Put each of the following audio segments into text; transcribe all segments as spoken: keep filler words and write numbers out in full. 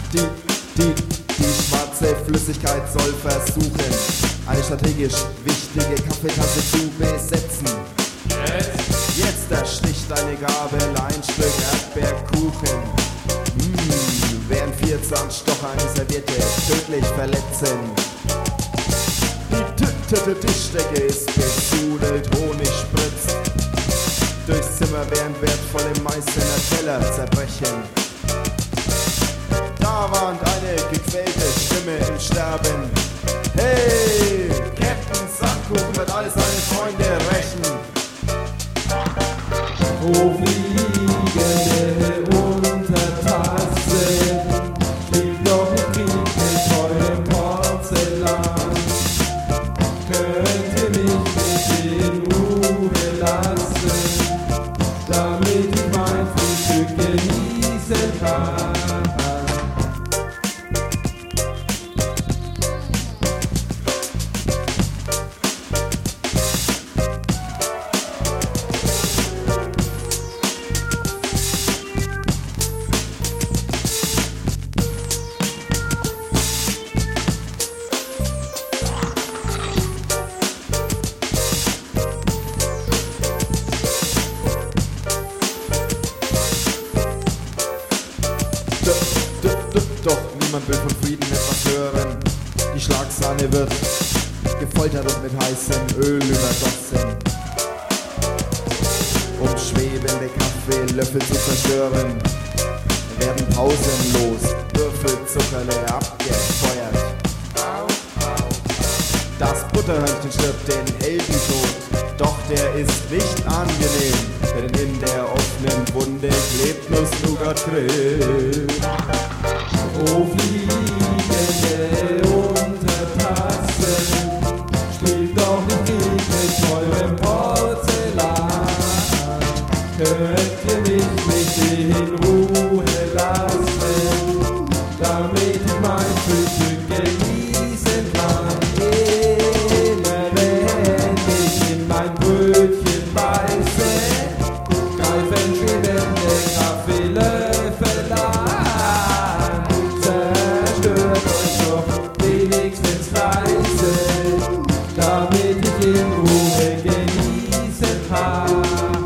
Die, die, die schwarze Flüssigkeit soll versuchen, eine strategisch wichtige Kaffeetasse zu besetzen. Jetzt, Jetzt ersticht eine Gabel ein Stück Erdbeerkuchen. Mmh, während vier Zahnstocher eine Serviette tödlich verletzen. Die tütete Tischdecke ist besudelt, Honig spritzt durchs Zimmer, während wertvolle Meißner Teller zerbrechen. Da warnt eine gequälte Stimme im Sterben. Hey, Captain Sandkuchen wird alle seine Freunde rächen. Wo fliegende Untertassen spielt doch ein Krieg mit teurem Porzellan. Könnt ihr mich nicht in Ruhe lassen, damit ich mein Frühstück genießen kann? Doch niemand will von Frieden etwas hören. Die Schlagsahne wird gefoltert und mit heißem Öl übergossen, um schwebende Kaffeelöffel zu zerstören. Werden pausenlos Würfelzuckerle abgefeuert. Das Butterhörnchen stirbt den Heldentod, doch der ist nicht angenehm, denn in der offenen Wunde klebt Nuss-Nougat-Creme. Oh, fliegende Untertassen spielt doch nicht Krieg mit teurem Porzellan. Könnt ihr mich nicht in Ruhe lassen, damit ich mein Frühstück genießen kann? Immer wenn ich in mein Brötchen beiße, greifen schwebende Kaffeelöffel an. Zerstört euch doch wenigstens leise, damit ich in Ruhe genießen kann.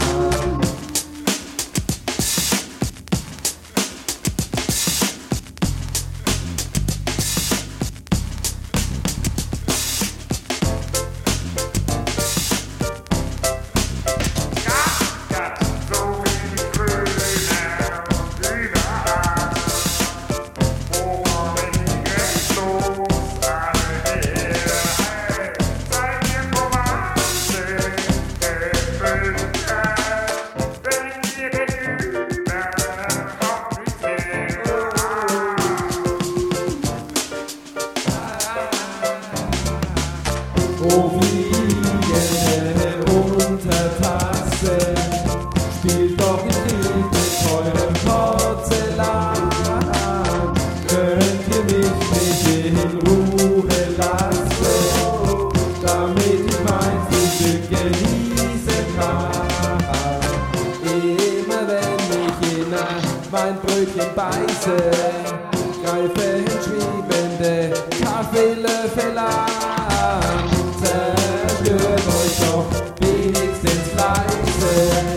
Oh, fliegende Untertassen spielt doch nicht Krieg mit teurem Porzellan. Könnt ihr mich nicht in Ruhe lassen, damit ich mein Frühstück genießen kann? Immer wenn ich in mein Brötchen beiße, greifen schwebende Kaffeelöffel an. Zerstört euch doch wenigstens leise,